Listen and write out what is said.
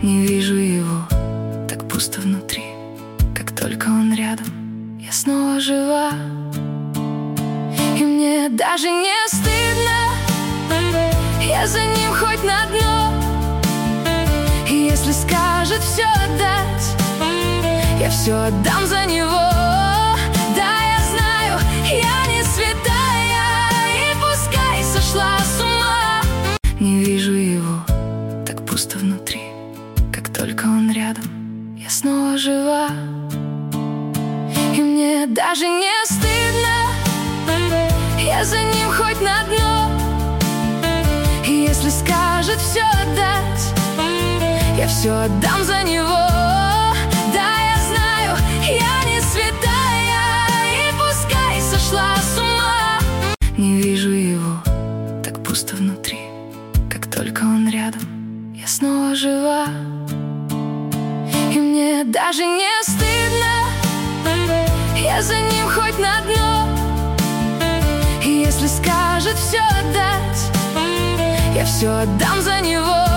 Не вижу его, так пусто внутри. Как только он рядом, я снова жива. И мне даже не стыдно, я за ним хоть на дно. И если скажет все отдать, я все отдам за него. Да, я знаю, я не святая, и пускай сошла с ума. Не вижу его, так пусто внутри. Как только он рядом, я снова жива. И мне даже не стыдно, я за ним хоть на дно. И если скажет все отдать, я все отдам за него. Да, я знаю, я не святая, и пускай сошла с ума. Не вижу его, так пусто внутри. Как только он рядом, я снова жива. И мне даже не стыдно, я за ним хоть на дно. И если скажет все отдать, я все отдам за него.